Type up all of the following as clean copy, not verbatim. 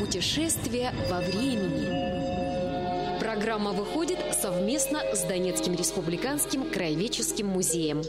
Путешествие во времени. Программа выходит совместно с Донецким республиканским краеведческим музеем.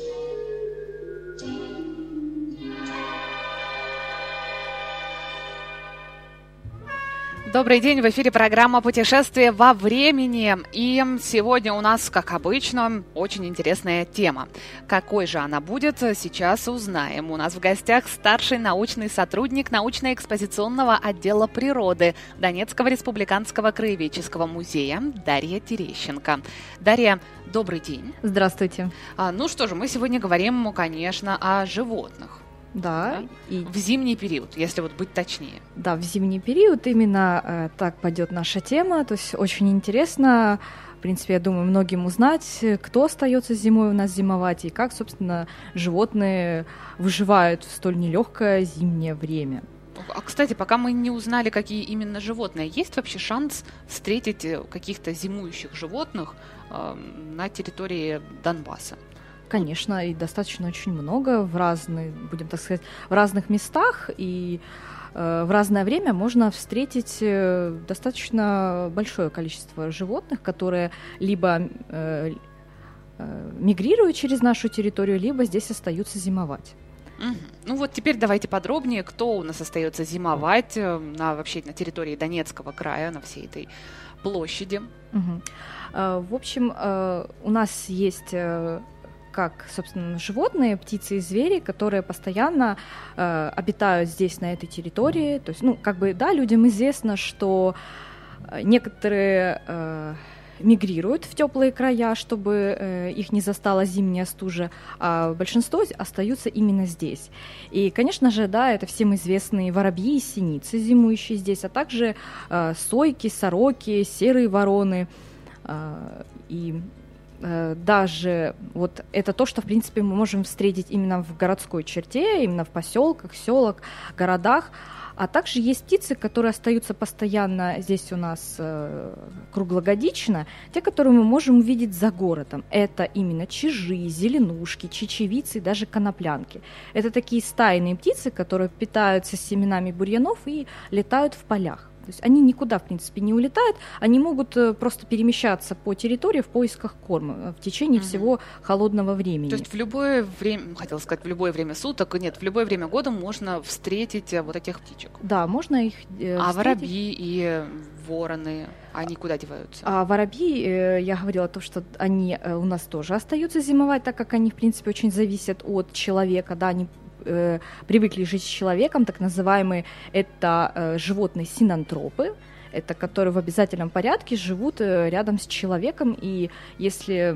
Добрый день, в эфире программа «Путешествие во времени». И сегодня у нас, как обычно, очень интересная тема. Какой же она будет, сейчас узнаем. У нас в гостях старший научный сотрудник научно-экспозиционного отдела природы Донецкого республиканского краеведческого музея Дарья Терещенко. Дарья, добрый день. Здравствуйте. Ну что же, мы сегодня говорим, конечно, о животных. Да. И в зимний период, если вот быть точнее. Да, в зимний период именно так пойдет наша тема. То есть очень интересно, в принципе, я думаю, многим узнать, кто остается зимой у нас зимовать и как, собственно, животные выживают в столь нелегкое зимнее время. А, кстати, пока мы не узнали, какие именно животные, есть вообще шанс встретить каких-то зимующих животных на территории Донбасса? Конечно, и достаточно очень много в разных, будем так сказать, в разных местах, и в разное время можно встретить достаточно большое количество животных, которые либо мигрируют через нашу территорию, либо здесь остаются зимовать. Ну вот теперь давайте подробнее, кто у нас остается зимовать вообще на территории Донецкого края, на всей этой площади. В общем, у нас есть как, собственно, животные, птицы и звери, которые постоянно обитают здесь, на этой территории. То есть, да, людям известно, что некоторые мигрируют в теплые края, чтобы их не застала зимняя стужа, а большинство остаются именно здесь. И, конечно же, да, это всем известные воробьи и синицы, зимующие здесь, а также сойки, сороки, серые вороны и даже вот это то, что, в принципе, мы можем встретить именно в городской черте, именно в поселках, селах, городах. А также есть птицы, которые остаются постоянно здесь у нас круглогодично, те, которые мы можем увидеть за городом. Это именно чижи, зеленушки, чечевицы и даже коноплянки. Это такие стайные птицы, которые питаются семенами бурьянов и летают в полях. То есть они никуда, в принципе, не улетают, они могут просто перемещаться по территории в поисках корма в течение всего холодного времени. То есть в любое время, хотела сказать, в любое время суток, нет, в любое время года можно встретить вот этих птичек. Да, можно их встретить. Воробьи и вороны, они куда деваются? А воробьи, я говорила то, что они у нас тоже остаются зимовать, так как они, в принципе, очень зависят от человека, да, они привыкли жить с человеком, так называемые, это животные синантропы, это которые в обязательном порядке живут рядом с человеком, и если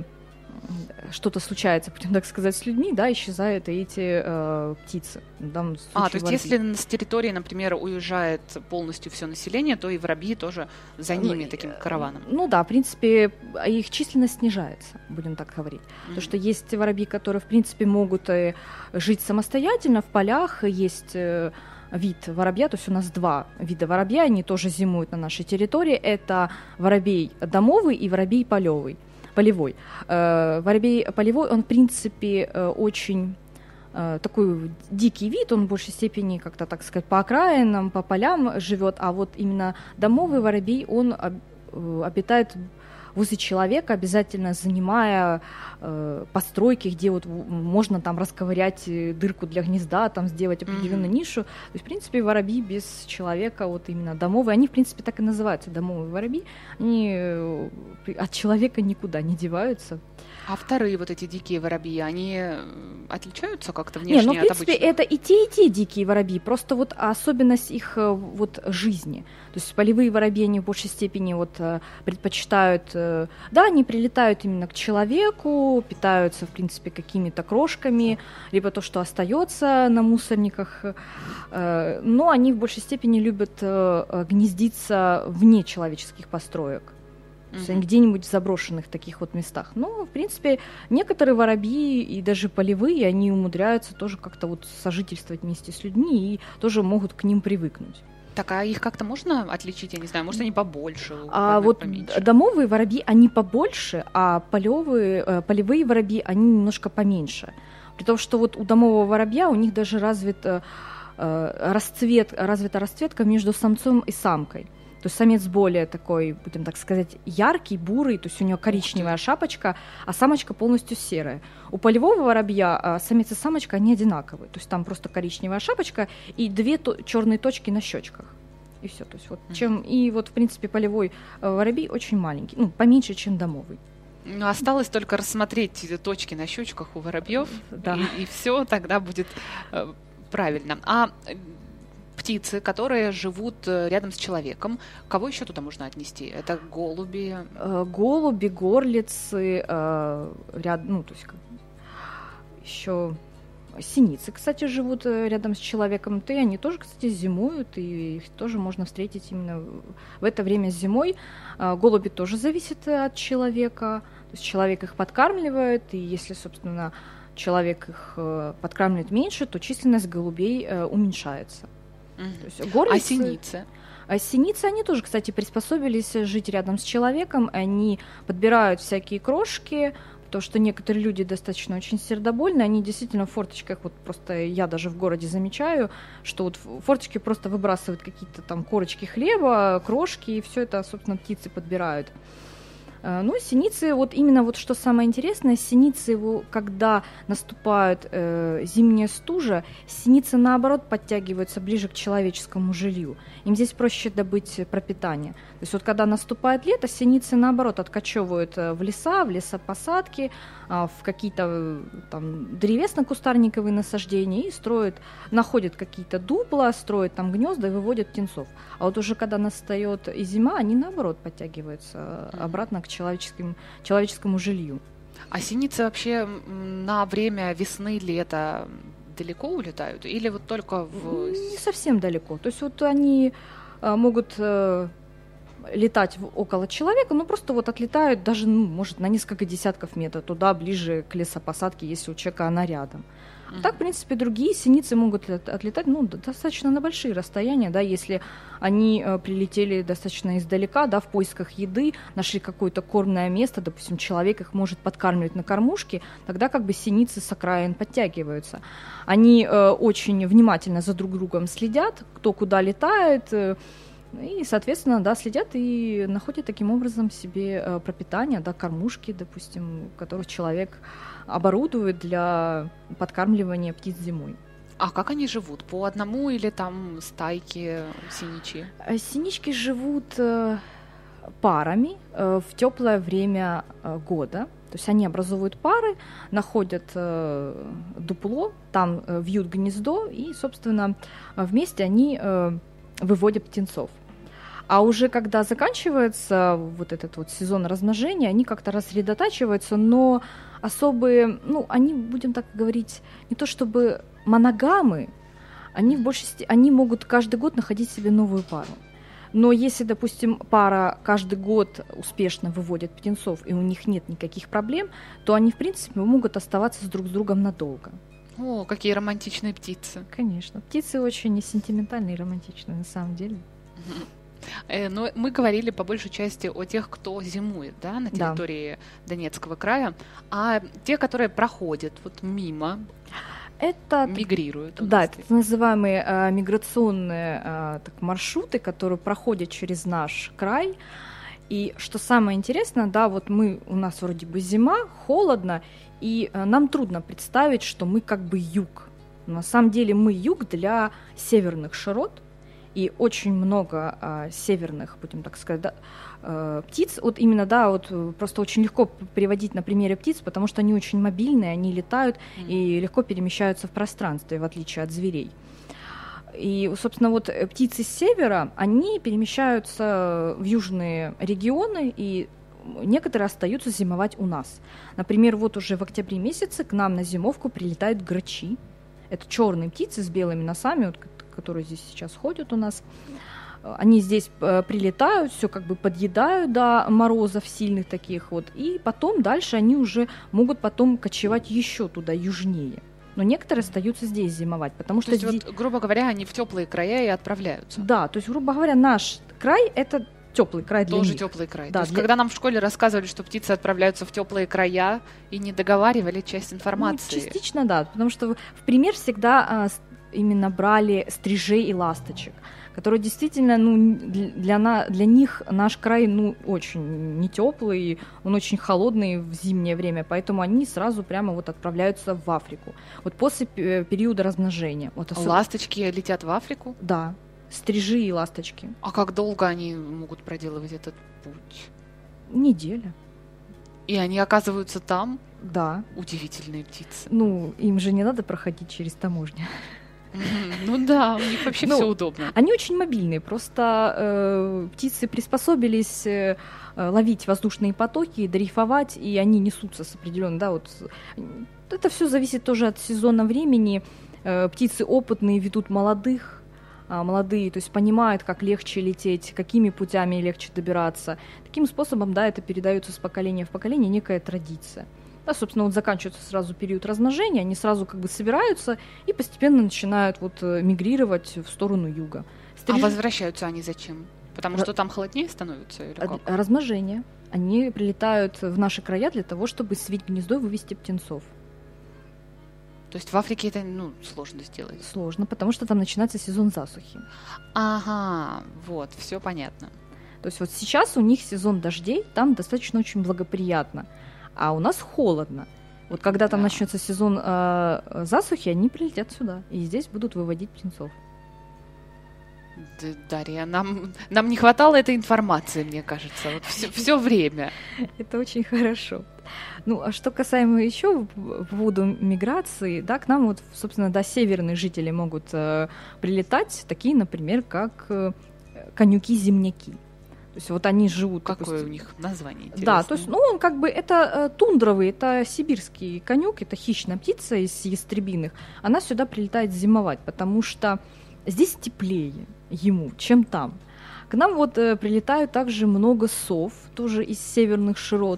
что-то случается, будем так сказать, с людьми, да, исчезают эти птицы. То есть если с территории, например, уезжает полностью все население, то и воробьи тоже за ними таким караваном? Да, в принципе, их численность снижается, будем так говорить. Потому что есть воробьи, которые, в принципе, могут жить самостоятельно в полях, есть вид воробья, то есть у нас два вида воробья, они тоже зимуют на нашей территории, это воробей домовый и воробей полевой. Полевой. Воробей полевой, он, в принципе, очень такой дикий вид, он в большей степени, как-то, так сказать, по окраинам, по полям живет, а вот именно домовый воробей, он обитает возле человека, обязательно занимая постройки, где вот можно там расковырять дырку для гнезда, там сделать определенную нишу. То есть, в принципе, воробьи без человека, вот именно домовые, они, в принципе, так и называются, домовые воробьи, они от человека никуда не деваются. А вторые вот эти дикие воробьи, они отличаются как-то внешне от обычных? В принципе, это и те дикие воробьи, просто вот особенность их вот жизни. То есть полевые воробьи, они в большей степени вот предпочитают, да, они прилетают именно к человеку, питаются, в принципе, какими-то крошками, либо то, что остается на мусорниках, но они в большей степени любят гнездиться вне человеческих построек. То есть они где-нибудь в заброшенных таких вот местах. Но, в принципе, некоторые воробьи и даже полевые, они умудряются тоже как-то вот сожительствовать вместе с людьми и тоже могут к ним привыкнуть. Так, а их как-то можно отличить, я не знаю, может, они побольше? Вот поменьше? Домовые воробьи, они побольше, а полевые воробьи, они немножко поменьше. При том, что вот у домового воробья у них даже развит развита расцветка между самцом и самкой. То есть самец более такой, будем так сказать, яркий, бурый, то есть у него коричневая шапочка, а самочка полностью серая. У полевого воробья самец и самочка, они одинаковые. То есть там просто коричневая шапочка и 2 черные точки на щечках. И все. То есть вот и вот, в принципе, полевой воробей очень маленький, поменьше, чем домовый. Ну, осталось только рассмотреть точки на щечках у воробьев, да. и все тогда будет правильно. А птицы, которые живут рядом с человеком, кого еще туда можно отнести? Это голуби? Голуби, горлицы, еще синицы, кстати, живут рядом с человеком. И они тоже, кстати, зимуют, и их тоже можно встретить именно в это время зимой. Голуби тоже зависят от человека. То есть человек их подкармливает, и если, собственно, человек их подкармливает меньше, то численность голубей уменьшается. То есть горлицы, а синицы? А синицы, они тоже, кстати, приспособились жить рядом с человеком. Они подбирают всякие крошки, потому что некоторые люди достаточно очень сердобольны. Они действительно в форточках, вот просто я даже в городе замечаю, что вот в форточке просто выбрасывают какие-то там корочки хлеба, крошки, и все это, собственно, птицы подбирают. Ну, синицы, вот именно вот что самое интересное, синицы, когда наступает зимняя стужа, синицы, наоборот, подтягиваются ближе к человеческому жилью. Им здесь проще добыть пропитание. То есть вот когда наступает лето, синицы, наоборот, откачевывают в лесопосадки, в какие-то там древесно-кустарниковые насаждения и находят какие-то дупла, строят там гнезда и выводят птенцов. А вот уже когда настает и зима, они, наоборот, подтягиваются обратно к человеческому жилью. А синицы вообще на время весны, лета далеко улетают? Или вот только Не совсем далеко. То есть вот они могут летать около человека, но просто вот отлетают даже, может, на несколько десятков метров туда, ближе к лесопосадке, если у человека она рядом. Так, в принципе, другие синицы могут отлетать, достаточно на большие расстояния, да, если они прилетели достаточно издалека, да, в поисках еды, нашли какое-то кормное место, допустим, человек их может подкармливать на кормушке, тогда как бы синицы с окраин подтягиваются. Они очень внимательно за друг другом следят, кто куда летает, и, соответственно, да, следят и находят таким образом себе пропитание, да, кормушки, допустим, которых человек оборудует для подкармливания птиц зимой. А как они живут? По одному или там стайки синичьи? Синички живут парами в теплое время года. То есть они образуют пары, находят дупло, там вьют гнездо, и, собственно, вместе они выводят птенцов. А уже когда заканчивается вот этот вот сезон размножения, они как-то рассредотачиваются, но особые, они, будем так говорить, не то чтобы моногамы, они могут каждый год находить себе новую пару. Но если, допустим, пара каждый год успешно выводит птенцов, и у них нет никаких проблем, то они, в принципе, могут оставаться друг с другом надолго. О, какие романтичные птицы. Конечно. Птицы очень сентиментальные и романтичные, на самом деле. Но мы говорили по большей части о тех, кто зимует, да, на территории Донецкого края, а те, которые проходят вот мимо, мигрируют. Да, это так называемые миграционные маршруты, которые проходят через наш край. И что самое интересное, да, вот у нас вроде бы зима, холодно, и нам трудно представить, что мы как бы юг. На самом деле мы юг для северных широт, и очень много северных, будем так сказать, птиц. Вот именно, да, вот просто очень легко приводить на примере птиц, потому что они очень мобильные, они летают и легко перемещаются в пространстве, в отличие от зверей. И, собственно, вот птицы с севера, они перемещаются в южные регионы, и некоторые остаются зимовать у нас. Например, вот уже в октябре месяце к нам на зимовку прилетают грачи. Это черные птицы с белыми носами, вот, которые здесь сейчас ходят у нас. Они здесь прилетают, все как бы подъедают до морозов сильных таких вот, и потом дальше они уже могут потом кочевать еще туда, южнее. Но некоторые остаются здесь зимовать, потому что... То есть, вот, грубо говоря, они в теплые края и отправляются? Да, то есть, грубо говоря, наш край — это теплый край для них. Тоже теплый край. Да, то есть, когда нам в школе рассказывали, что птицы отправляются в теплые края, и не договаривали часть информации. Частично, да, потому что в пример всегда именно брали стрижей и ласточек, которые действительно, ну, для них наш край, ну, очень не теплый, он очень холодный в зимнее время, поэтому они сразу прямо вот отправляются в Африку. Вот после периода размножения. Вот Ласточки летят в Африку? Да, стрижи и ласточки. А как долго они могут проделывать этот путь? Неделя. И они оказываются там? Да. Удивительные птицы. Ну, им же не надо проходить через таможню. Ну да, у них вообще все удобно. Они очень мобильные, просто птицы приспособились ловить воздушные потоки, дрейфовать, и они несутся с определенным, да, вот. Это все зависит тоже от сезона времени. Птицы опытные ведут молодых, молодые, то есть понимают, как легче лететь, какими путями легче добираться. Таким способом, да, это передается с поколения в поколение, некая традиция. Да, собственно, вот заканчивается сразу период размножения, они сразу как бы собираются и постепенно начинают вот мигрировать в сторону юга. А возвращаются они зачем? Потому что там холоднее становится или как? Размножение. Они прилетают в наши края для того, чтобы свить гнездо и вывести птенцов. То есть в Африке это, ну, сложно сделать? Сложно, потому что там начинается сезон засухи. Ага, вот, все понятно. То есть вот сейчас у них сезон дождей, там достаточно очень благоприятно. А у нас холодно. Вот когда там начнется сезон засухи, они прилетят сюда. И здесь будут выводить птенцов. Дарья, нам не хватало этой информации, мне кажется, вот все время. Это очень хорошо. Ну, а что касаемо еще по поводу миграции, да, к нам вот, собственно, да, северные жители могут прилетать, такие, например, как конюки-земняки. То есть вот они живут... Какое допустим, у них название интересное? Да, то есть, ну, он как бы, это тундровый, это сибирский конюк, это хищная птица из ястребиных. Она сюда прилетает зимовать, потому что здесь теплее ему, чем там. К нам вот прилетают также много сов, тоже из северных широт,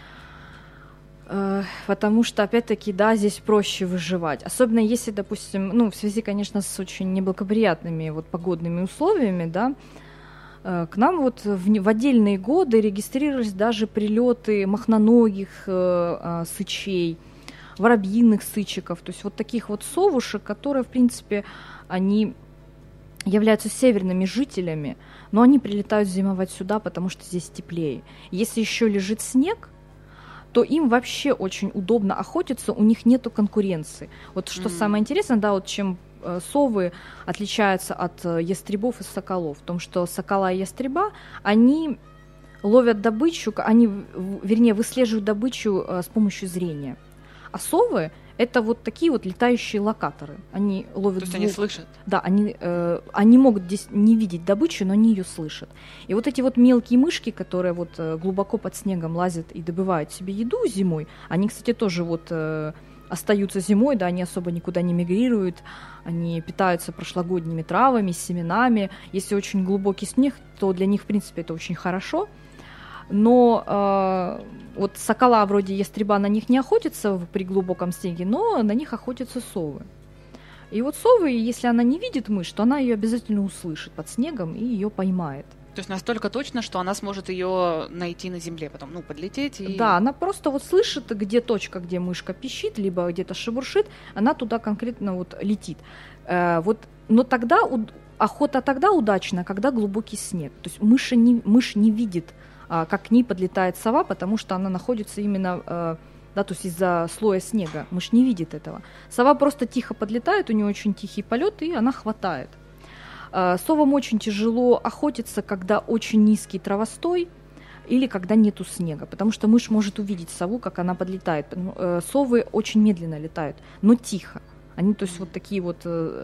потому что, опять-таки, да, здесь проще выживать. Особенно если, допустим, ну, в связи, конечно, с очень неблагоприятными вот погодными условиями, да, к нам вот в отдельные годы регистрировались даже прилеты махноногих сычей, воробьиных сычиков, то есть вот таких вот совушек, которые, в принципе, они являются северными жителями, но они прилетают зимовать сюда, потому что здесь теплее. Если еще лежит снег, то им вообще очень удобно охотиться, у них нету конкуренции. Вот что самое интересное, да, вот чем совы отличаются от ястребов и соколов, в том, что сокола и ястреба, они ловят добычу, они, вернее, выслеживают добычу с помощью зрения. А совы — это вот такие вот летающие локаторы. Они ловят звук. То есть они слышат? Да, они могут здесь не видеть добычу, но они ее слышат. И вот эти вот мелкие мышки, которые вот глубоко под снегом лазят и добывают себе еду зимой, они, кстати, тоже вот остаются зимой, да, они особо никуда не мигрируют, они питаются прошлогодними травами, семенами. Если очень глубокий снег, то для них, в принципе, это очень хорошо. Но вот сокола вроде ястреба на них не охотятся при глубоком снеге, но на них охотятся совы. И вот совы, если она не видит мышь, то она ее обязательно услышит под снегом и ее поймает. То есть настолько точно, что она сможет ее найти на земле, потом, ну, подлететь и... Да, она просто вот слышит, где точка, где мышка пищит, либо где-то шебуршит, она туда конкретно вот летит. Но тогда охота тогда удачна, когда глубокий снег. То есть мышь не видит, как к ней подлетает сова, потому что она находится именно, да, то есть из-за слоя снега. Мышь не видит этого. Сова просто тихо подлетает, у нее очень тихий полет, и она хватает. Совам очень тяжело охотиться, когда очень низкий травостой или когда нету снега, потому что мышь может увидеть сову, как она подлетает. Совы очень медленно летают, но тихо. Они, то есть, вот такие вот...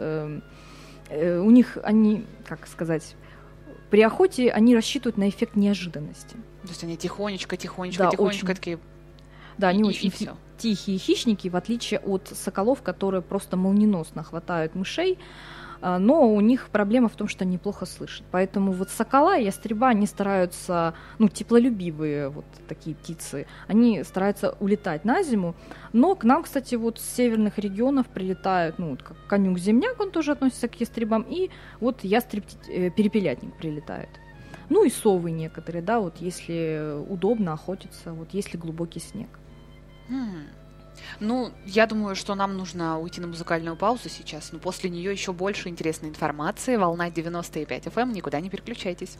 у них, они, как сказать... При охоте они рассчитывают на эффект неожиданности. То есть они тихонечко да, такие... Да, они очень тихие хищники, в отличие от соколов, которые просто молниеносно хватают мышей, но у них проблема в том, что они плохо слышат. Поэтому вот сокола и ястреба, они стараются, ну, теплолюбивые вот такие птицы, они стараются улетать на зиму. Но к нам, кстати, вот с северных регионов прилетают, ну, вот как конюк-земняк, он тоже относится к ястребам, и вот ястреб-перепелятник прилетает. Ну и совы некоторые, да, вот если удобно охотиться, вот если глубокий снег. Ну, я думаю, что нам нужно уйти на музыкальную паузу сейчас, но после нее еще больше интересной информации. Волна 90,5 FM, никуда не переключайтесь.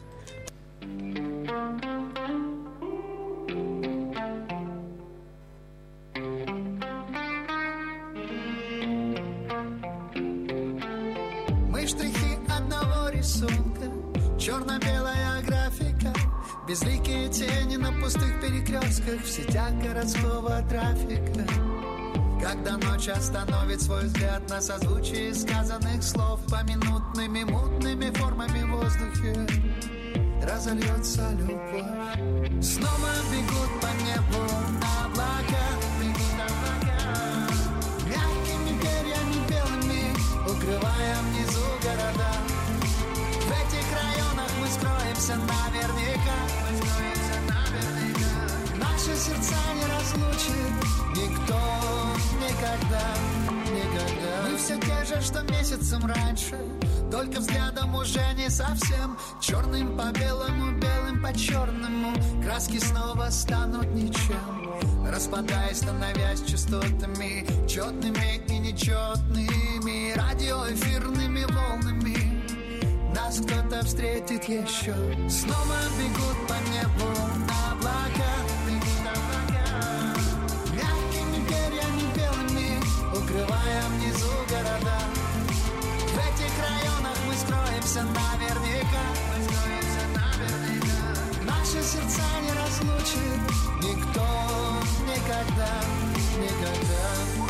Мы штрихи одного рисунка, черно-белая графика, безликие тени на пустых перекрестках в сетях городского трафика. Когда ночь остановит свой взгляд на созвучие сказанных слов, поминутными мутными формами в воздухе разольется любовь. Снова бегут по небу облака, бегут облака, мягкими перьями белыми, укрывая внизу города. В этих районах мы скроемся наверняка, мы скроемся наверняка. Наши сердца не разлучит никто никогда, никогда. Мы все те же, что месяцем раньше, только взглядом уже не совсем. Черным по белому, белым по черному, краски снова станут ничем, распадаясь, становясь частотами, четными и нечетными, радиоэфирными волнами. Нас кто-то встретит еще. Снова бегут по небу облака, бегут облака, мягкими перьями белыми, укрывая внизу города. В этих районах мы скроемся наверняка, мы скроемся наверняка. Наши сердца не разлучит никто никогда, никогда.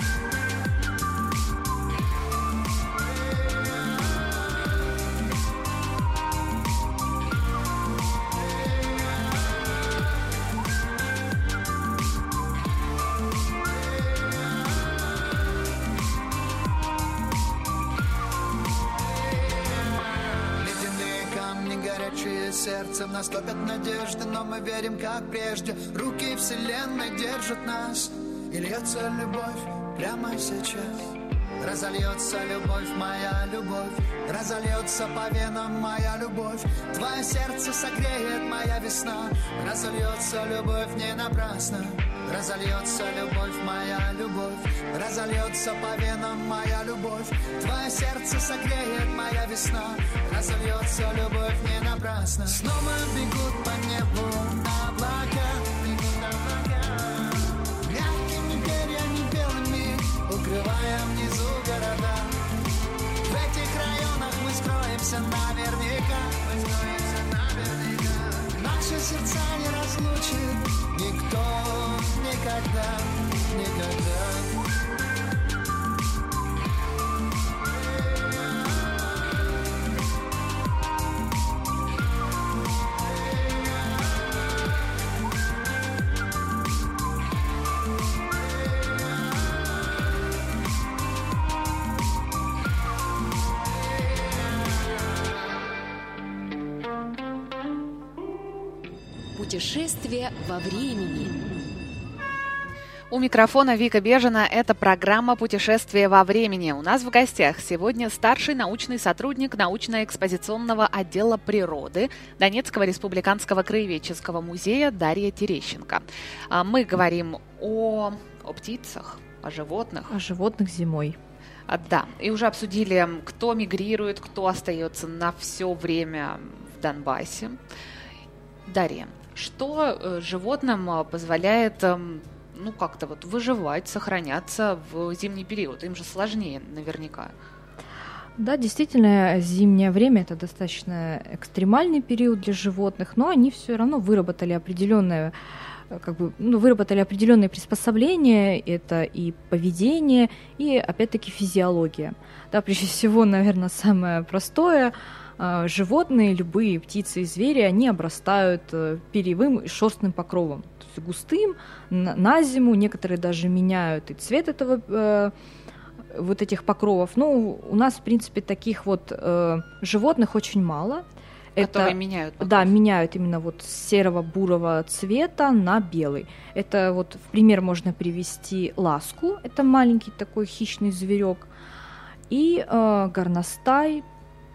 Сердцем нас топят надежды, но мы верим, как прежде. Руки вселенной держат нас, и льется любовь прямо сейчас. Разольется любовь, моя любовь, разольется по венам моя любовь. Твое сердце согреет моя весна, разольется любовь не напрасно. Разольется любовь, моя любовь, разольется по венам моя любовь. Твое сердце согреет моя весна, разольется любовь не напрасно. Снова бегут по небу облака, бегут облака, мягкими перьями белыми, укрывая внизу города. В этих районах мы скроемся наверняка, мы скроемся наверняка. Наши сердца не разлучит никто никогда, никогда. Путешествие во времени. У микрофона Вика Бежина. Это программа «Путешествие во времени». У нас в гостях сегодня старший научный сотрудник научно-экспозиционного отдела природы Донецкого республиканского краеведческого музея Дарья Терещенко. Мы говорим о птицах, о животных. О животных зимой. Да, и уже обсудили, кто мигрирует, кто остается на все время в Донбассе. Дарья, что животным позволяет как-то вот выживать, сохраняться в зимний период? Им же сложнее наверняка. Да, действительно, зимнее время – это достаточно экстремальный период для животных, но они все равно выработали определенные приспособления, это и поведение, и, опять-таки, физиология. Да, прежде всего, наверное, самое простое – животные, любые птицы и звери, они обрастают перьевым и шерстным покровом, то есть густым на зиму. Некоторые даже меняют и цвет этого вот этих покровов. Ну, у нас, в принципе, таких вот животных очень мало. Которые меняют покров. Да, меняют именно вот с серого-бурого цвета на белый. Это вот в пример можно привести ласку, это маленький такой хищный зверек, и горностай.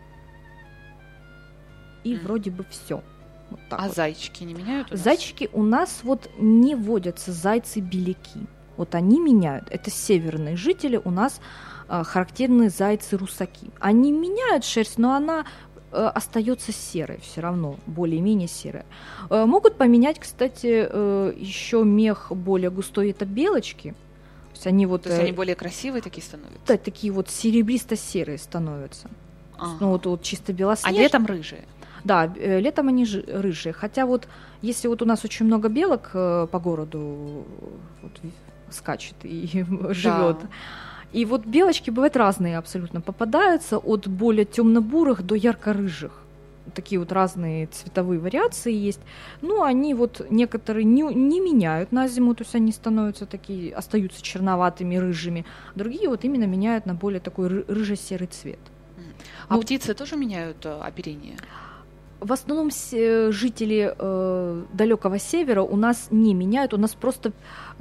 И вроде бы все. Вот вот. Вот. Зайчики не меняют у нас? Зайчики у нас вот не водятся, зайцы-беляки. вот они меняют. Это северные жители, у нас характерные зайцы-русаки. Они меняют шерсть, но она остается серой все равно, более-менее серая. Могут поменять, кстати, еще мех более густой, это белочки. То есть они вот... То есть они более красивые такие становятся? Да, такие вот серебристо-серые становятся. Ага. Ну вот чисто белоснежные. А летом рыжие? Да, летом они рыжие. Хотя вот если вот у нас очень много белок по городу вот, скачет и живет. Да. И вот белочки бывают разные абсолютно, попадаются от более темно-бурых до ярко-рыжих. Такие вот разные цветовые вариации есть. Ну, они вот некоторые не меняют на зиму, то есть они становятся такие, остаются черноватыми, рыжими. Другие вот именно меняют на более такой рыже-серый цвет. А птицы тоже меняют оперение? В основном жители далекого севера у нас не меняют, у нас просто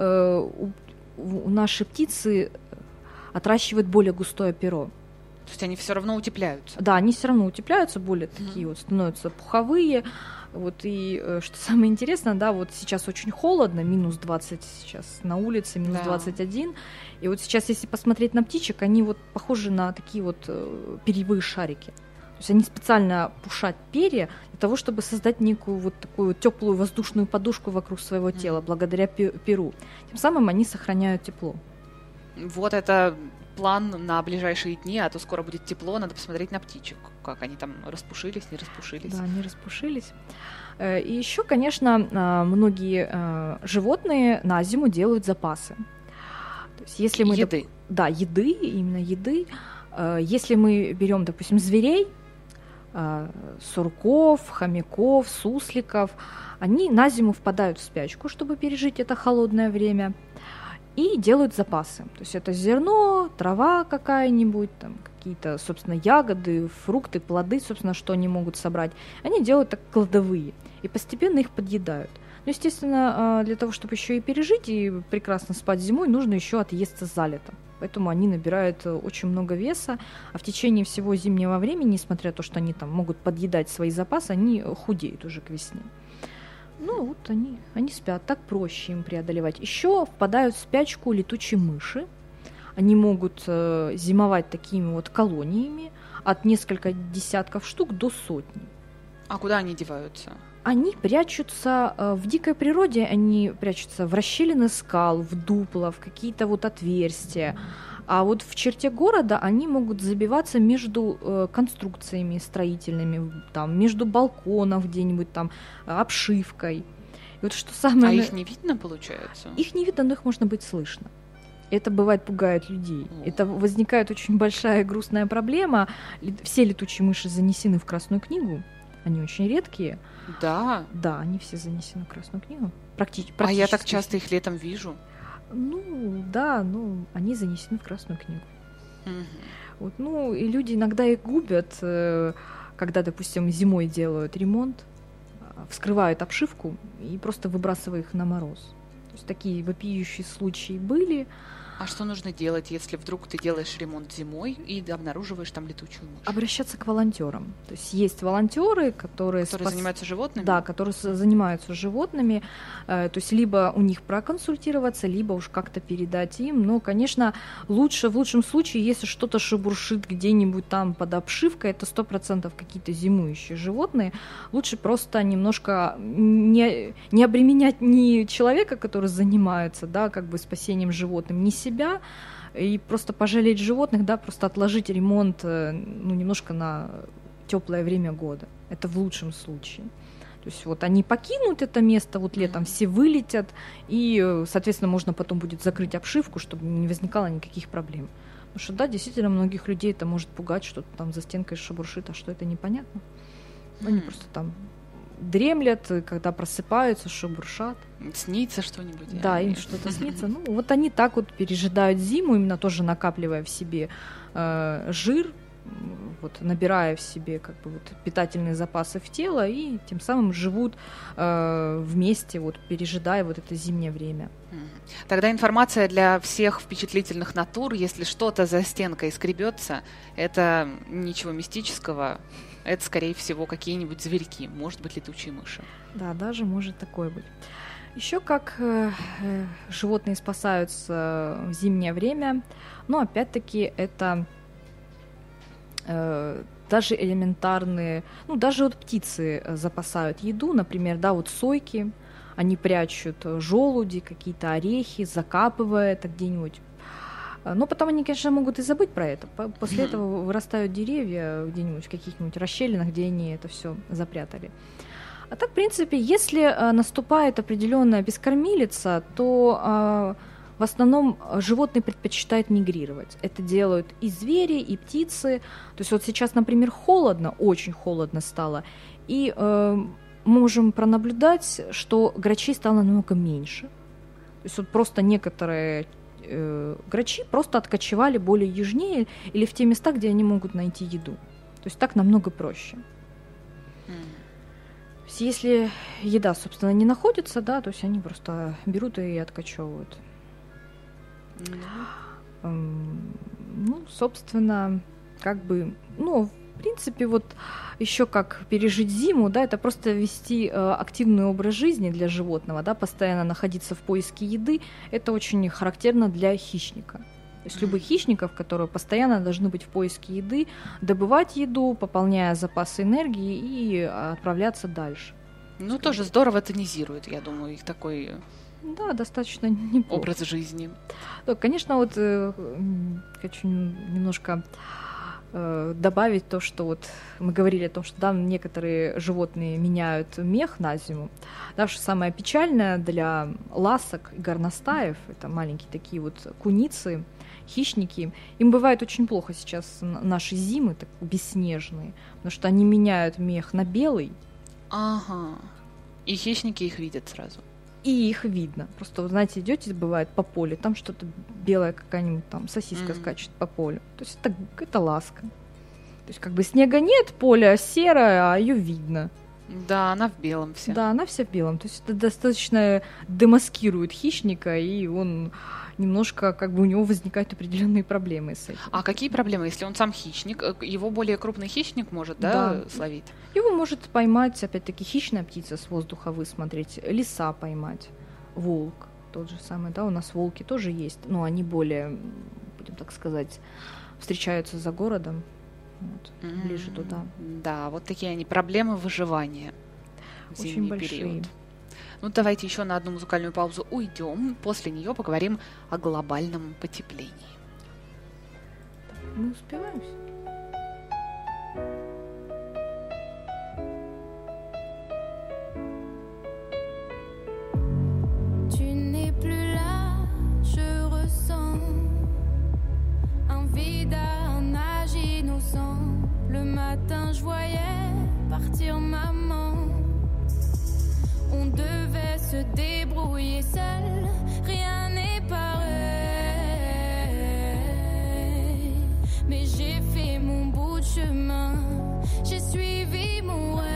наши птицы отращивают более густое перо. То есть они все равно утепляются? Да, они все равно утепляются, более такие вот становятся пуховые. Вот и что самое интересное, да, вот сейчас очень холодно, минус 20 сейчас на улице, минус 21. И вот сейчас, если посмотреть на птичек, они вот похожи на такие вот перьевые шарики. То есть они специально пушат перья для того, чтобы создать некую вот такую теплую воздушную подушку вокруг своего тела, благодаря перу. Тем самым они сохраняют тепло. Вот это план на ближайшие дни, а то скоро будет тепло, надо посмотреть на птичек, как они там распушились, не распушились. Да, они распушились. И еще, конечно, многие животные на зиму делают запасы. То есть, если мы еды. Да, еды, именно еды. Если мы берем, допустим, зверей, сурков, хомяков, сусликов, они на зиму впадают в спячку, чтобы пережить это холодное время, и делают запасы. То есть это зерно, трава какая-нибудь, там какие-то, собственно, ягоды, фрукты, плоды, собственно, что они могут собрать. Они делают так кладовые и постепенно их подъедают. Но, естественно, для того, чтобы еще и пережить и прекрасно спать зимой, нужно еще отъесться залетом. Поэтому они набирают очень много веса, а в течение всего зимнего времени, несмотря на то, что они там могут подъедать свои запасы, они худеют уже к весне. Ну, вот они спят, так проще им преодолевать. Еще впадают в спячку летучие мыши. Они могут зимовать такими вот колониями от нескольких десятков штук до сотни. А куда они деваются? Они прячутся в дикой природе, они прячутся в расщелины скал, в дупла, в какие-то вот отверстия. А вот в черте города они могут забиваться между конструкциями строительными, там, между балконов где-нибудь там, обшивкой. И вот что самое... А их не видно, получается? Их не видно, но их можно быть слышно. Это бывает пугает людей. Это возникает очень большая грустная проблема. Все летучие мыши занесены в Красную книгу. Они очень редкие. Да? Да, они все занесены в Красную книгу. Практически. А я так часто их летом вижу. Ну, да, они занесены в Красную книгу. Угу. Вот, и люди иногда их губят, когда, допустим, зимой делают ремонт, вскрывают обшивку и просто выбрасывают их на мороз. То есть такие вопиющие случаи были. А что нужно делать, если вдруг ты делаешь ремонт зимой и обнаруживаешь там летучую мышь? Обращаться к волонтерам. То есть есть волонтеры, которые занимаются животными? Да, которые занимаются животными. То есть либо у них проконсультироваться, либо уж как-то передать им. Но, конечно, лучше в лучшем случае, если что-то шебуршит где-нибудь там под обшивкой, это 100% какие-то зимующие животные. Лучше просто немножко не обременять ни человека, который занимается, да, как бы спасением животным, ни себя, и просто пожалеть животных, да, просто отложить ремонт немножко на теплое время года. Это в лучшем случае. То есть вот они покинут это место, вот летом все вылетят, и, соответственно, можно потом будет закрыть обшивку, чтобы не возникало никаких проблем. Потому что, да, действительно, многих людей это может пугать, что-то там за стенкой шебуршит, а что это непонятно. Они просто там дремлят, когда просыпаются, шебуршат. Снится что-нибудь? Да, им что-то снится. Вот они так вот пережидают зиму, именно тоже накапливая в себе жир, вот, набирая в себе как бы вот питательные запасы в тело, и тем самым живут вместе, вот, пережидая вот это зимнее время. Тогда информация для всех впечатлительных натур: если что-то за стенкой скребется, это ничего мистического. Это, скорее всего, какие-нибудь зверьки, может быть, летучие мыши. Да, даже может такое быть. Еще как животные спасаются в зимнее время, но опять-таки это даже элементарные, ну даже вот птицы запасают еду, например, да, вот сойки, они прячут желуди, какие-то орехи, закапывая это где-нибудь. Но потом они, конечно, могут и забыть про это. После этого вырастают деревья где-нибудь в каких-нибудь расщелинах, где они это все запрятали. А так, в принципе, если наступает определенная бескормилица, то в основном животные предпочитают мигрировать. Это делают и звери, и птицы. То есть вот сейчас, например, холодно, очень холодно стало, и можем пронаблюдать, что грачей стало намного меньше. То есть вот просто некоторые грачи просто откочевали более южнее или в те места, где они могут найти еду. То есть так намного проще. Если еда, собственно, не находится, да, то есть они просто берут и откачевывают. Ну, собственно, как бы, ну, в принципе, вот еще как пережить зиму, да, это просто вести активный образ жизни для животного, да, постоянно находиться в поиске еды, это очень характерно для хищника. То есть любых хищников, которые постоянно должны быть в поиске еды, добывать еду, пополняя запасы энергии и отправляться дальше. Ну, тоже здорово тонизирует, я думаю, их такой... Да, достаточно неплохо. Образ жизни. Да, конечно, вот хочу немножко добавить то, что вот мы говорили о том, что да, некоторые животные меняют мех на зиму. Да, что самое печальное для ласок и горностаев, это маленькие такие вот куницы, хищники, им бывает очень плохо сейчас наши зимы, так бесснежные, потому что они меняют мех на белый. Ага. И хищники их видят сразу. И их видно. Просто, вы знаете, идете, бывает, по полю, там что-то белое, какая-нибудь там сосиска скачет по полю. То есть это ласка. То есть как бы снега нет, поле серое, а ее видно. Да, она в белом вся. Да, она вся в белом. То есть это достаточно демаскирует хищника, и он немножко, как бы у него возникают определенные проблемы с этим. А какие проблемы, если он сам хищник? Его более крупный хищник может, да, словить? Его может поймать, опять-таки, хищная птица с воздуха высмотреть, лиса поймать, волк тот же самый, да, у нас волки тоже есть, но они более, будем так сказать, встречаются за городом, вот, ближе туда. Да, вот такие они проблемы выживания в очень зимний большие. период. Ну, давайте еще на одну музыкальную паузу уйдем. После нее поговорим о глобальном потеплении. Мы успеваем? Tu n'es plus là, je ressens un vide, un âge innocent. Le matin, je voyais partir maman. On devait se débrouiller seul, rien n'est pareil. Mais j'ai fait mon bout de chemin, j'ai suivi mon rêve.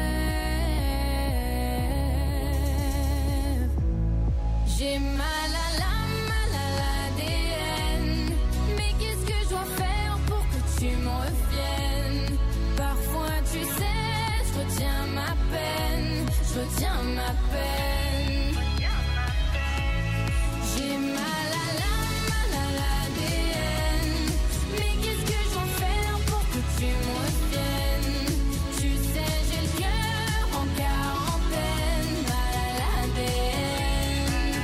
J'ai mal à l'ADN, mais qu'est-ce que je dois faire pour que tu me reviennes? Parfois tu sais, je retiens ma peine, je retiens ma peine. J'ai mal à l'ADN, mais qu'est-ce que je dois faire pour que tu me reviennes? Tu sais, j'ai le cœur en quarantaine, mal à l'ADN.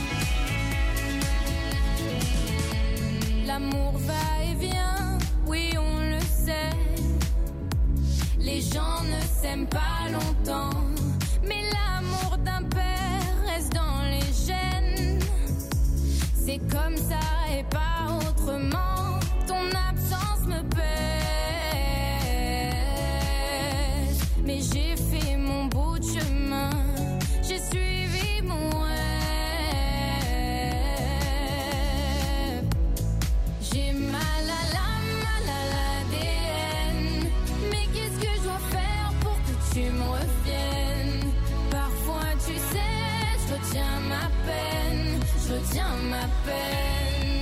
L'amour va et vient, oui on le sait. Les gens ne s'aiment pas longtemps, mais l'amour d'un père reste dans les gènes. C'est comme ça et pas autrement. Ton absence me pèse, mais j'ai fait mon bout de chemin, j'ai suivi mon rêve. J'ai mal à l'ADN, mais qu'est-ce que je dois faire pour que tu me reviennes? Parfois tu sais, je retiens ma peine, je retiens ma peine.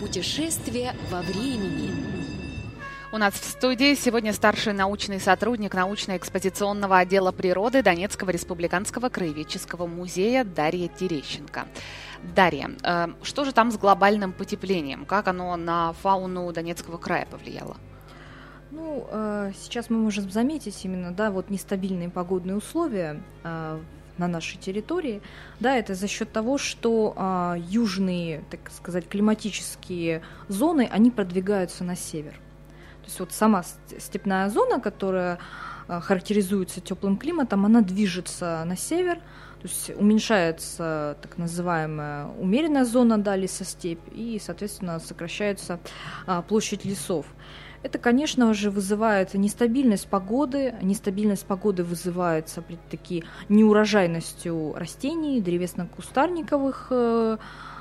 Путешествие во времени. У нас в студии сегодня старший научный сотрудник научно-экспозиционного отдела природы Донецкого республиканского краеведческого музея Дарья Терещенко. Дарья, что же там с глобальным потеплением? Как оно на фауну Донецкого края повлияло? Ну, сейчас мы можем заметить именно, да, вот нестабильные погодные условия на нашей территории, да, это за счет того, что южные, так сказать, климатические зоны, они продвигаются на север. То есть вот сама степная зона, которая характеризуется теплым климатом, она движется на север, то есть уменьшается так называемая умеренная зона, да, лесостепь, и, соответственно, сокращается площадь лесов. Это, конечно же, вызывает нестабильность погоды. Нестабильность погоды вызывается, опять-таки, неурожайностью растений, древесно-кустарниковых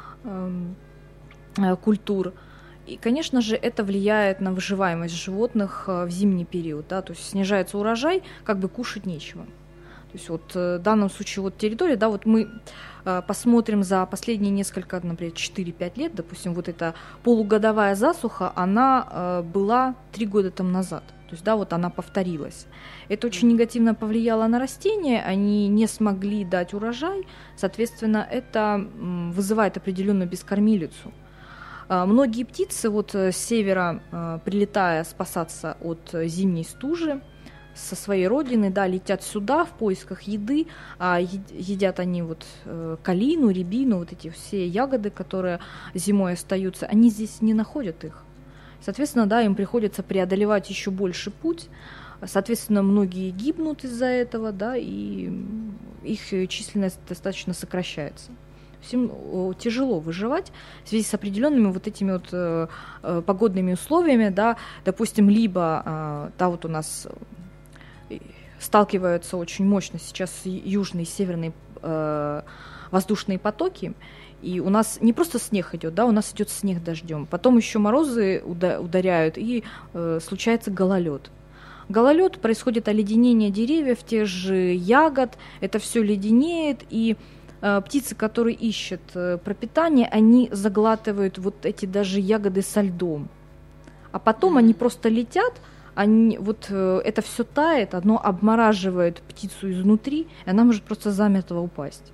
культур. И, конечно же, это влияет на выживаемость животных в зимний период. Да, то есть снижается урожай, как бы кушать нечего. То есть вот в данном случае вот территория, да, вот мы посмотрим за последние несколько, например, 4-5 лет, допустим, вот эта полугодовая засуха, она была 3 года тому назад. То есть, да, вот она повторилась. Это очень негативно повлияло на растения, они не смогли дать урожай, соответственно, это вызывает определенную бескормилицу. Многие птицы вот с севера, прилетая спасаться от зимней стужи, со своей родины, да, летят сюда в поисках еды, едят они вот калину, рябину, вот эти все ягоды, которые зимой остаются, они здесь не находят их. Соответственно, да, им приходится преодолевать еще больше путь, соответственно, многие гибнут из-за этого, да, и их численность достаточно сокращается. Всем тяжело выживать в связи с определенными вот этими вот погодными условиями, да, допустим, либо, да, вот у нас сталкиваются очень мощно сейчас южные и северные воздушные потоки, и у нас не просто снег идет, да, у нас идет снег дождем, потом еще морозы ударяют, и случается гололед. Гололед, происходит оледенение деревьев, тех же ягод, это все леденеет, и птицы, которые ищут пропитание, они заглатывают вот эти даже ягоды со льдом, а потом они просто летят. Вот это все тает, оно обмораживает птицу изнутри, и она может просто замертво упасть.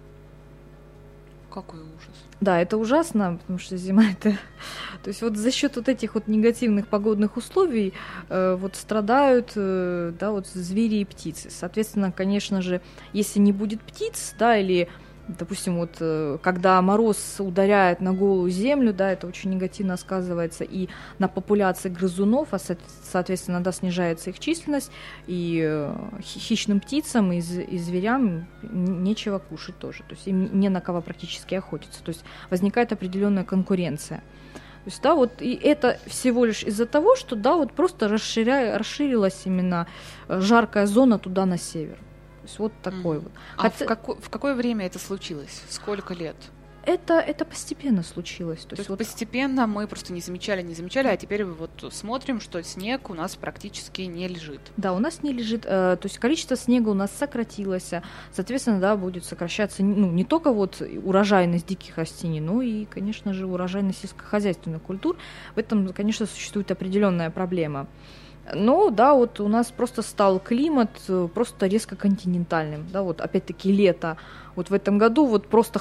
Какой ужас. Да, это ужасно, потому что зима это... То есть вот за счет вот этих вот негативных погодных условий вот страдают, да, вот звери и птицы. Соответственно, конечно же, если не будет птиц, да, или... Допустим, вот когда мороз ударяет на голую землю, да, это очень негативно сказывается и на популяции грызунов, а соответственно, да, снижается их численность, и хищным птицам и зверям нечего кушать тоже, то есть им не на кого практически охотиться, то есть возникает определенная конкуренция. То есть, да, вот и это всего лишь из-за того, что, да, вот просто расширилась именно жаркая зона туда на север. То есть вот такой вот. А в какое время это случилось? Сколько лет? Это постепенно случилось. То есть вот постепенно мы просто не замечали, а теперь вот смотрим, что снег у нас практически не лежит. Да, у нас не лежит. То есть количество снега у нас сократилось. Соответственно, да, будет сокращаться не только вот урожайность диких растений, но и, конечно же, урожайность сельскохозяйственных культур. В этом, конечно, существует определенная проблема. Но, да, вот у нас просто стал климат просто резко континентальным, да, вот опять-таки лето. Вот в этом году вот просто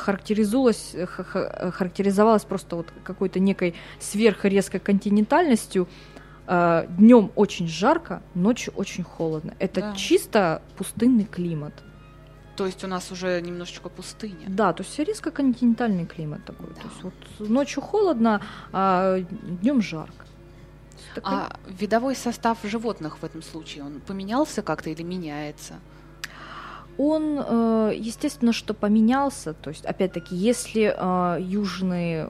характеризовалось просто вот какой-то некой сверхрезкой континентальностью. Днем очень жарко, ночью очень холодно. Это чисто пустынный климат. То есть у нас уже немножечко пустыня. Да, то есть резко континентальный климат такой. Да. То есть вот ночью холодно, а днем жарко. А видовой состав животных в этом случае, он поменялся как-то или меняется? Он, естественно, что поменялся. То есть, опять-таки, если южная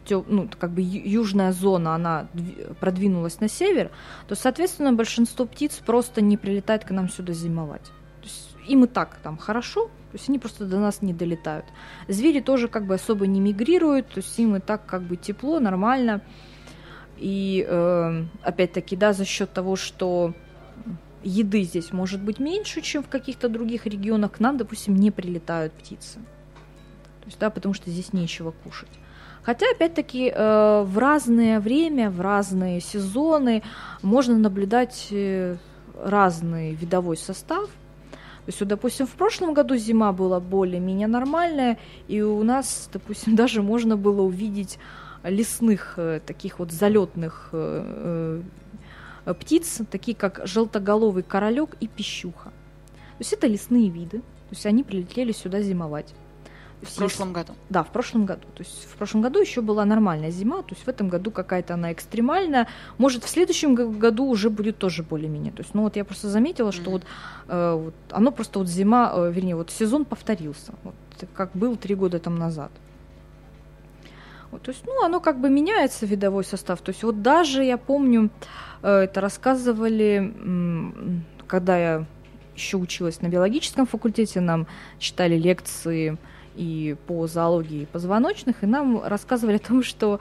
зона, она продвинулась на север, то, соответственно, большинство птиц просто не прилетает к нам сюда зимовать. То есть, им и так там хорошо, то есть они просто до нас не долетают. Звери тоже как бы особо не мигрируют, то есть им и так как бы тепло, нормально. И опять-таки, да, за счет того, что еды здесь может быть меньше, чем в каких-то других регионах, к нам, допустим, не прилетают птицы. То есть, да, потому что здесь нечего кушать. Хотя, опять-таки, в разное время, в разные сезоны можно наблюдать разный видовой состав. То есть, вот, допустим, в прошлом году зима была более-менее нормальная, и у нас, допустим, даже можно было увидеть лесных таких вот залетных птиц, такие как желтоголовый королек и пищуха. То есть это лесные виды, то есть они прилетели сюда зимовать. В прошлом году? Да, в прошлом году. То есть в прошлом году еще была нормальная зима, то есть в этом году какая-то она экстремальная. Может, в следующем году уже будет тоже более-менее. То есть, ну вот я просто заметила, что вот оно просто вот зима, вернее, вот сезон повторился, вот, как был 3 года там назад. Вот, то есть, ну, оно как бы меняется, видовой состав. То есть вот даже, я помню, это рассказывали, когда я еще училась на биологическом факультете, нам читали лекции и по зоологии позвоночных, и нам рассказывали о том, что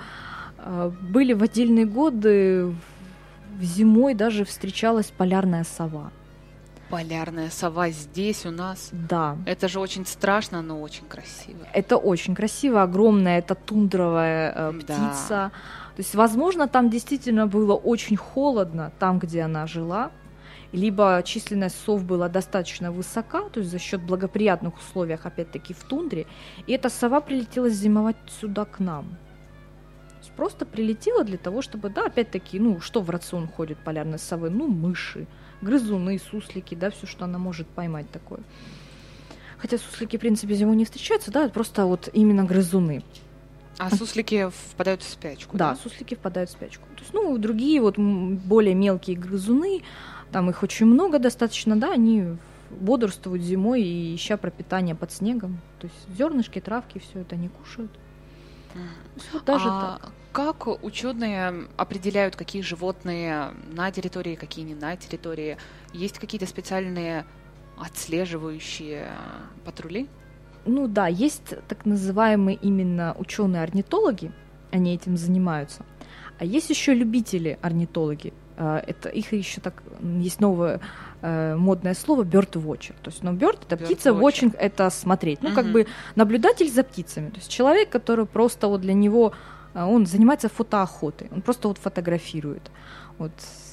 были в отдельные годы зимой даже встречалась полярная сова. Полярная сова здесь у нас? Да. Это же очень страшно, но очень красиво. Это очень красиво, огромная, это тундровая птица. Да. То есть, возможно, там действительно было очень холодно, там, где она жила, либо численность сов была достаточно высока, то есть за счет благоприятных условий, опять-таки, в тундре, и эта сова прилетела зимовать сюда к нам. То есть просто прилетела для того, чтобы, да, опять-таки, ну, что в рацион ходит полярной совы? Ну, мыши, грызуны, суслики, да, все, что она может поймать такое. Хотя суслики, в принципе, зимой не встречаются, да, просто вот именно грызуны. А суслики впадают в спячку? Да, суслики впадают в спячку. То есть, ну, другие вот более мелкие грызуны, там их очень много достаточно, да, они бодрствуют зимой и ища пропитание под снегом. То есть зернышки, травки, все это они кушают. Вот даже так. Как ученые определяют, какие животные на территории, какие не на территории? Есть какие-то специальные отслеживающие патрули? Ну да, есть так называемые именно ученые-орнитологи, они этим занимаются. А есть еще любители-орнитологи. Это их еще так, есть новое модное слово bird watcher. То есть, ну, bird это птица, watching это смотреть. Ну, как бы наблюдатель за птицами. То есть человек, который просто вот для него, он занимается фотоохотой, он просто вот фотографирует. Вот,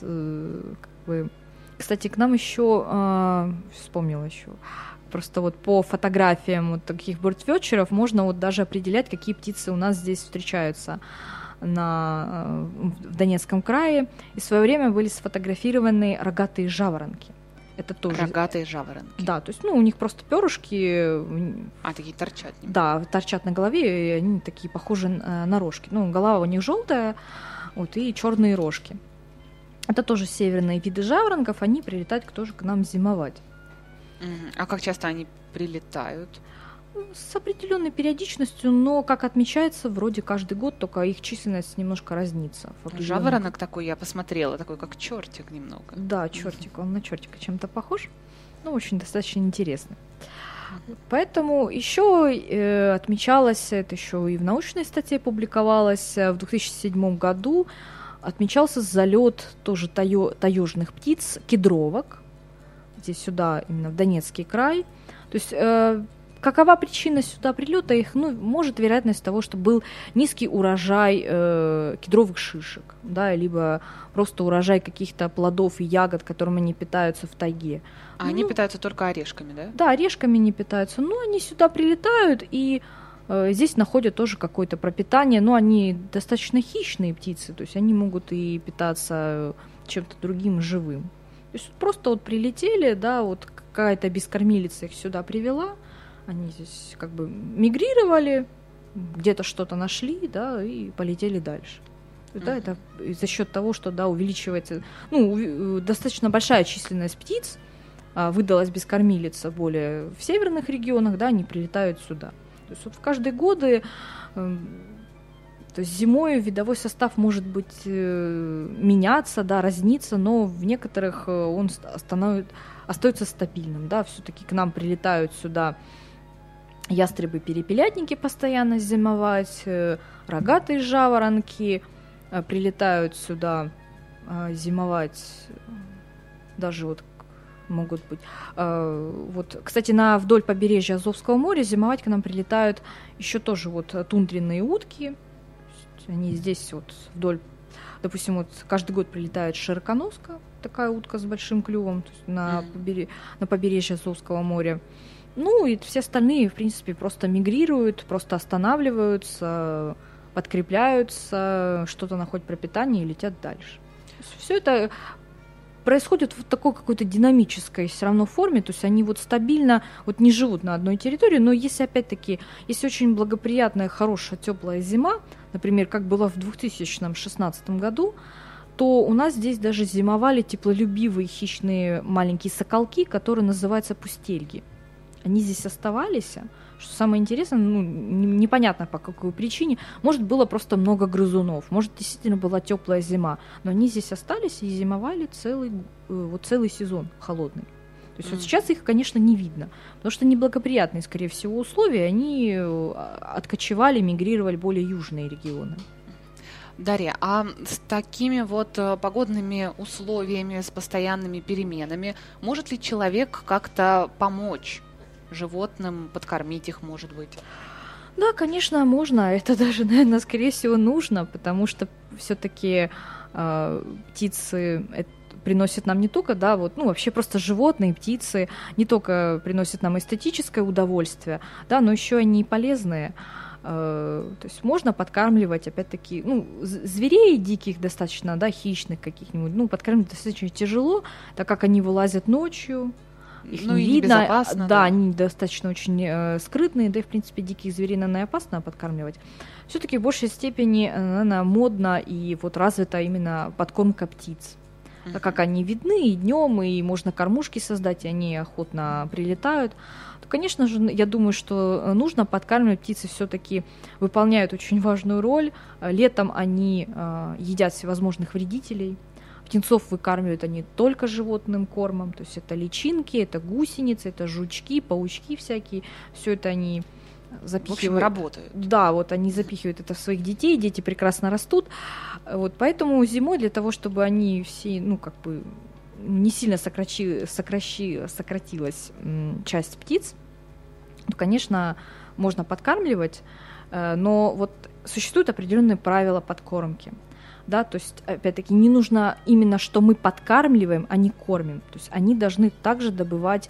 как бы. Кстати, к нам еще, вспомнила еще, просто вот по фотографиям вот таких birdwatcher'ов можно вот даже определять, какие птицы у нас здесь встречаются в Донецком крае. И в свое время были сфотографированы рогатые жаворонки. Это тоже... Рогатые жаворонки. Да, то есть, ну, у них просто перышки. Такие торчат. Да, торчат на голове, и они такие похожи на рожки. Ну, голова у них желтая, вот, и черные рожки. Это тоже северные виды жаворонков, они прилетают тоже к нам зимовать. А как часто они прилетают? С определенной периодичностью, но, как отмечается, вроде каждый год, только их численность немножко разнится. Жаворонок такой, я посмотрела, такой как чертик немного. Да, чертик, он на чертика чем-то похож, но очень достаточно интересный. Поэтому еще отмечалось, это еще и в научной статье публиковалось, в 2007 году отмечался залет тоже таежных птиц, кедровок, здесь сюда, именно в Донецкий край. То есть какова причина сюда прилета их? Ну, может, вероятность того, что был низкий урожай кедровых шишек, да, либо просто урожай каких-то плодов и ягод, которыми они питаются в тайге. Они питаются только орешками, да? Да, орешками не питаются, но они сюда прилетают и здесь находят тоже какое-то пропитание, но они достаточно хищные птицы, то есть они могут и питаться чем-то другим живым. То есть просто вот прилетели, да, вот какая-то бескормилица их сюда привела, они здесь как бы мигрировали, где-то что-то нашли, да, и полетели дальше. Да, это за счет того, что, да, увеличивается, ну, достаточно большая численность птиц, выдалась бескормилица более в северных регионах, да, они прилетают сюда. То есть вот в каждые годы, то есть зимой видовой состав может быть меняться, да, разниться, но в некоторых он остается стабильным, да, все-таки к нам прилетают сюда ястребы-перепелятники постоянно зимовать, рогатые жаворонки прилетают сюда зимовать, даже вот могут быть. Вот, кстати, вдоль побережья Азовского моря зимовать к нам прилетают еще тоже вот тундренные утки, Они здесь вот вдоль, допустим, вот каждый год прилетает широконоска, такая утка с большим клювом, то есть на побережье Азовского моря. Ну и все остальные, в принципе, просто мигрируют, просто останавливаются, подкрепляются, что-то находят пропитание и летят дальше. Все это происходит в такой какой-то динамической все равно форме, то есть они вот стабильно вот не живут на одной территории, но если опять-таки, если очень благоприятная, хорошая, теплая зима, например, как было в 2016 году, то у нас здесь даже зимовали теплолюбивые хищные маленькие соколки, которые называются пустельги. Они здесь оставались, что самое интересное, ну, непонятно по какой причине, может, было просто много грызунов, может, действительно была теплая зима, но они здесь остались и зимовали целый сезон холодный. То есть вот сейчас их, конечно, не видно, потому что неблагоприятные, скорее всего, условия, они откочевали, мигрировали в более южные регионы. Дарья, а с такими вот погодными условиями, с постоянными переменами, может ли человек как-то помочь животным, подкормить их, может быть? Да, конечно, можно. Это даже, наверное, скорее всего, нужно, потому что все-таки птицы приносят нам не только, да, вот, ну, вообще просто животные, птицы не только приносят нам эстетическое удовольствие, да, но еще они полезные. То есть можно подкармливать, опять-таки, ну, зверей диких достаточно, да, хищных каких-нибудь, ну, подкармливать достаточно тяжело, так как они вылазят ночью, их не видно, да, они достаточно очень скрытные, да и, в принципе, диких зверей, наверное, опасно подкармливать. Все-таки в большей степени, наверное, модно и вот развита именно подкормка птиц, так как они видны и днем, и можно кормушки создать, и они охотно прилетают. То, конечно же, я думаю, что нужно подкармливать. Птицы все-таки выполняют очень важную роль. Летом они едят всевозможных вредителей. Птенцов выкармливают они только животным кормом, то есть это личинки, это гусеницы, это жучки, паучки всякие, все это они запихивают. В общем, работают. Да, вот они запихивают это в своих детей, дети прекрасно растут, вот поэтому зимой для того, чтобы они все, ну как бы не сильно сократилась часть птиц, то, конечно, можно подкармливать, но вот существуют определенные правила подкормки. Да, то есть, опять-таки, не нужно именно, что мы подкармливаем, а не кормим. То есть они должны также добывать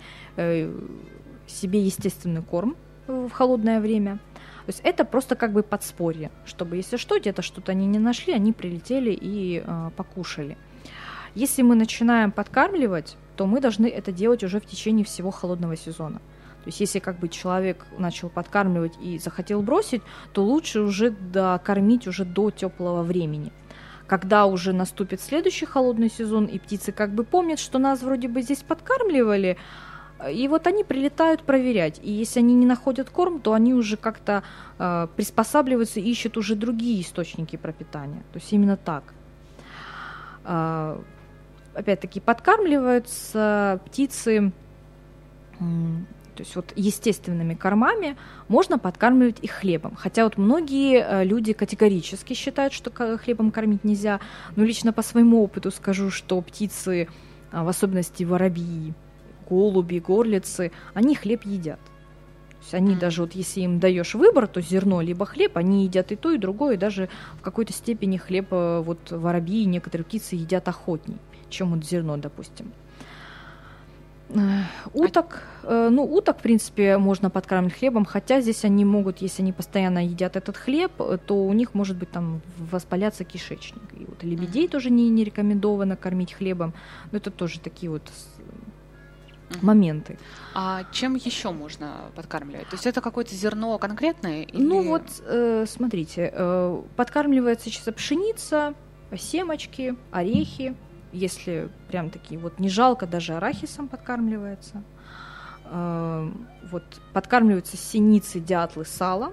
себе естественный корм в холодное время. То есть это просто как бы подспорье, чтобы, если что, где-то что-то они не нашли, они прилетели и покушали. Если мы начинаем подкармливать, то мы должны это делать уже в течение всего холодного сезона. То есть если как бы человек начал подкармливать и захотел бросить, то лучше уже докормить уже до теплого времени. Когда уже наступит следующий холодный сезон, и птицы как бы помнят, что нас вроде бы здесь подкармливали, и вот они прилетают проверять. И если они не находят корм, то они уже как-то приспосабливаются и ищут уже другие источники пропитания. То есть именно так. Опять-таки подкармливаются птицы, то есть вот естественными кормами, можно подкармливать их хлебом. Хотя вот многие люди категорически считают, что хлебом кормить нельзя. Но лично по своему опыту скажу, что птицы, в особенности воробьи, голуби, горлицы, они хлеб едят. То есть они даже вот если им даешь выбор, то зерно либо хлеб, они едят и то, и другое, и даже в какой-то степени хлеб вот воробьи и некоторые птицы едят охотней, чем вот зерно, допустим. Уток, в принципе, можно подкармливать хлебом, хотя здесь они могут, если они постоянно едят этот хлеб, то у них может быть там воспаляться кишечник. И вот лебедей тоже не рекомендовано кормить хлебом, но это тоже такие вот моменты. А чем еще можно подкармливать? То есть это какое-то зерно конкретное? Или... Ну вот, смотрите, подкармливается сейчас пшеница, семечки, орехи. Если прям такие вот не жалко, даже арахисом подкармливается. Вот подкармливаются синицы, дятлы, салом.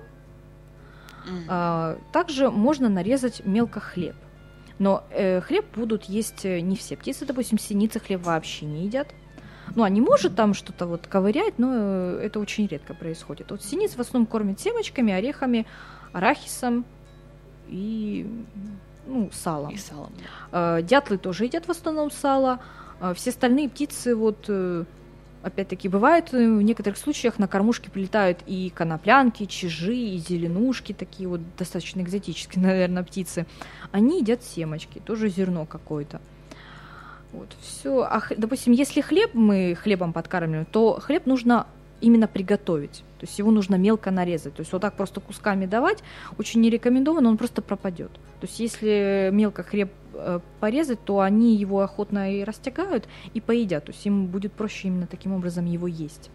Также можно нарезать мелко хлеб. Но хлеб будут есть не все птицы. Допустим, синицы хлеб вообще не едят. Ну, они могут там что-то вот ковырять, но это очень редко происходит. Вот синиц в основном кормят семечками, орехами, арахисом и... салом. И салом. Дятлы тоже едят в основном сало. Все остальные птицы, вот опять-таки, бывает в некоторых случаях на кормушке прилетают и коноплянки, чижи, и зеленушки, такие вот достаточно экзотические, наверное, птицы. Они едят семечки, тоже зерно какое-то. Вот, все. Допустим, если мы хлебом подкармливаем, то хлеб нужно именно приготовить. То есть его нужно мелко нарезать. То есть вот так просто кусками давать очень не рекомендовано, он просто пропадет. То есть если мелко хлеб порезать, то они его охотно и растягают, и поедят. То есть им будет проще именно таким образом его есть.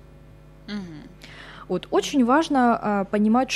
Вот. Очень важно понимать,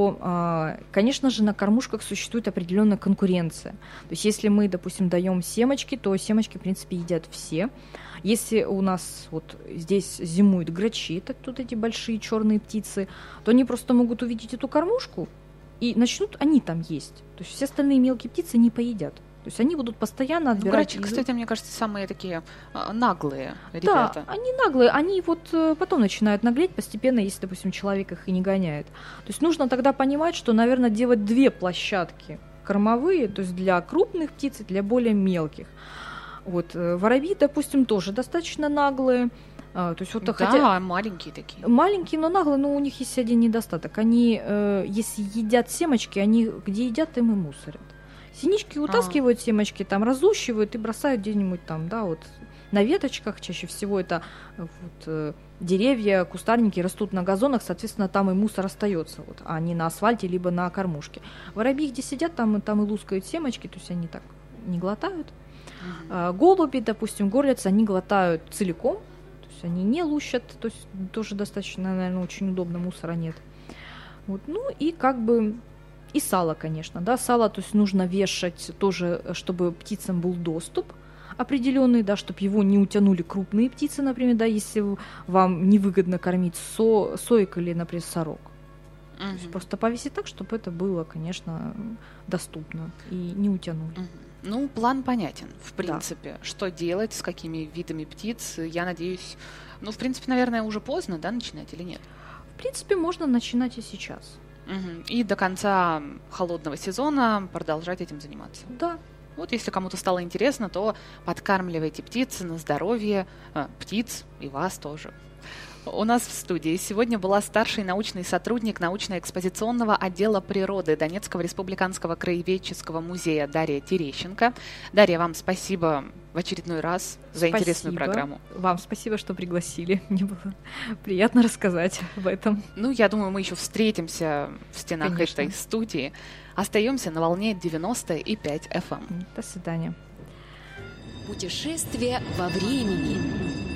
что, конечно же, на кормушках существует определенная конкуренция. То есть если мы, допустим, даем семечки, то семечки, в принципе, едят все. Если у нас вот здесь зимуют грачи, это тут эти большие черные птицы, то они просто могут увидеть эту кормушку и начнут они там есть. То есть все остальные мелкие птицы не поедят. То есть они будут постоянно отбирать. Грачи, кстати, мне кажется, самые такие наглые ребята. Да, они наглые, они вот потом начинают наглеть постепенно, если, допустим, человек их и не гоняет. То есть нужно тогда понимать, что, наверное, делать 2 площадки кормовые, то есть для крупных птиц и для более мелких. Вот воробьи, допустим, тоже достаточно наглые. То есть, вот, да, хотя маленькие такие. Маленькие, но наглые, но у них есть один недостаток. Они, если едят семечки, они где едят, там и мусорят. Синички утаскивают семечки, там разущивают и бросают где-нибудь там, да, вот на веточках. Чаще всего это вот, деревья, кустарники растут на газонах, соответственно, там и мусор остается, вот, а не на асфальте либо на кормушке. Воробьи, где сидят, там и лускают семечки, то есть они так не глотают. Голуби, допустим, горлицы, они глотают целиком, то есть они не лущат, то есть тоже достаточно, наверное, очень удобно, мусора нет. Вот, ну и как бы и сало, конечно, да, сало, то есть нужно вешать тоже, чтобы птицам был доступ определенный, да, чтобы его не утянули крупные птицы, например, да, если вам невыгодно кормить соек или, например, сорок. То есть просто повесить так, чтобы это было, конечно, доступно и не утянули. Ну, план понятен, в принципе. Да. Что делать, с какими видами птиц, я надеюсь... Ну, в принципе, наверное, уже поздно, да, начинать или нет? В принципе, можно начинать и сейчас. И до конца холодного сезона продолжать этим заниматься. Да. Вот если кому-то стало интересно, то подкармливайте птиц на здоровье птиц и вас тоже. У нас в студии сегодня была старший научный сотрудник научно-экспозиционного отдела природы Донецкого республиканского краеведческого музея Дарья Терещенко. Дарья, вам спасибо в очередной раз за интересную программу. Вам спасибо, что пригласили. Мне было приятно рассказать об этом. Ну, я думаю, мы еще встретимся в стенах этой студии. Остаемся на волне 90,5 FM. До свидания. Путешествие во времени.